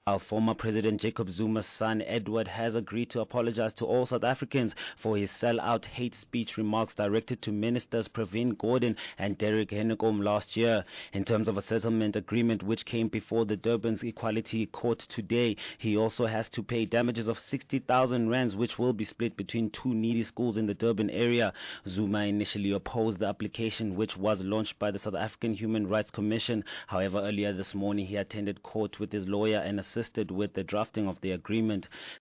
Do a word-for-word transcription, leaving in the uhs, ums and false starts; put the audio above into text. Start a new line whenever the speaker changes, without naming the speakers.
Our former President Jacob Zuma's son Edward has agreed to apologize to all South Africans for his sell-out hate speech remarks directed to ministers Pravin Gordhan and Derek Hennekom last year. In terms of a settlement agreement which came before the Durban's Equality Court today, he also has to pay damages of sixty thousand rands, which will be split between two needy schools in the Durban area. Zuma initially opposed the application, which was launched by the South African Human Rights Commission. However, earlier this morning he attended court with his lawyer and assisted with the drafting of the agreement.